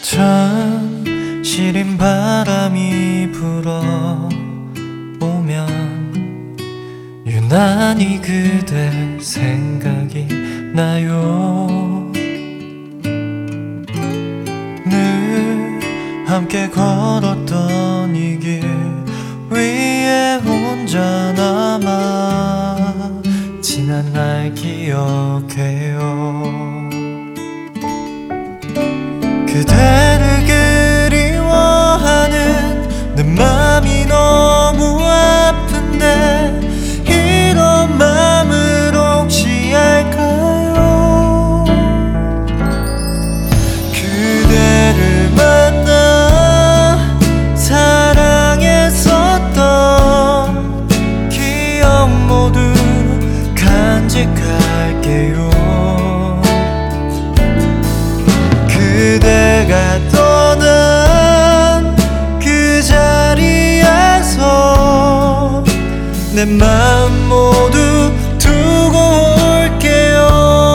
참 시린 바람이 불어오면 유난히 그대 생각이 나요. 늘 함께 걸었던 이 길 위에 혼자 남아 지난 날 기억해요. 그대를 그리워하는 내 맘이 너무 아픈데 이런 맘을 혹시 알까요? 그대를 만나 사랑했었던 기억 모두 간직할게요. 그대가 떠난 그 자리에서 내 맘 모두 두고 올게요.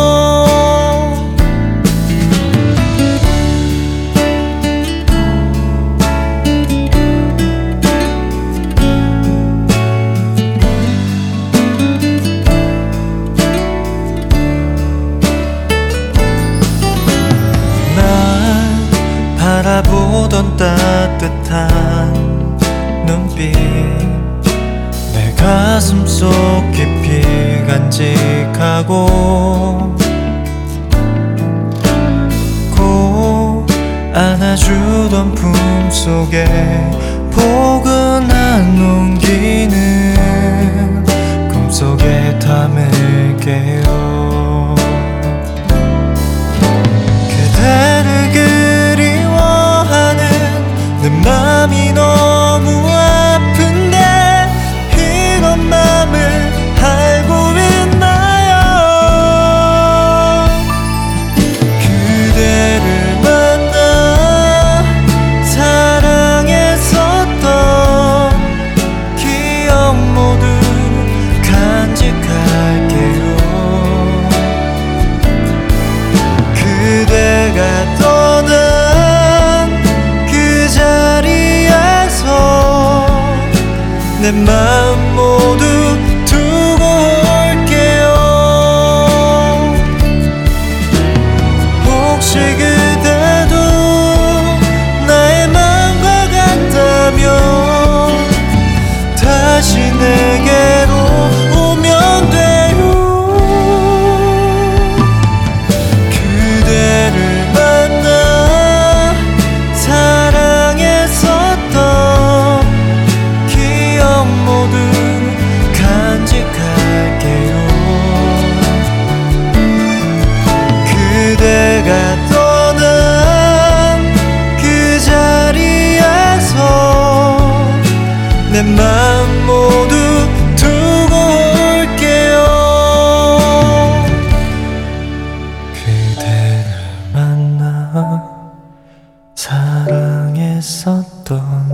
바라보던 따뜻한 눈빛 내 가슴 속 깊이 간직하고 꼭 안아주던 품속에 포근한 온기는 꿈속에 담을게요. 그대를 내 맘이 너무 아픈데 이런 맘을 알고 있나요? 그대를 만나 사랑했었던 기억 모두 간직할게요. 그대가 떠난 내 맘 모두 두고 올게요. 혹시 그대도 나의 맘과 같다면 다시 내게로 오면 돼요. 그대를 만나 사랑했었던 모두 간직할게요. 그대가 떠난 그 자리에서 내 맘 모두 두고 올게요. 그대를 만나 사랑했었던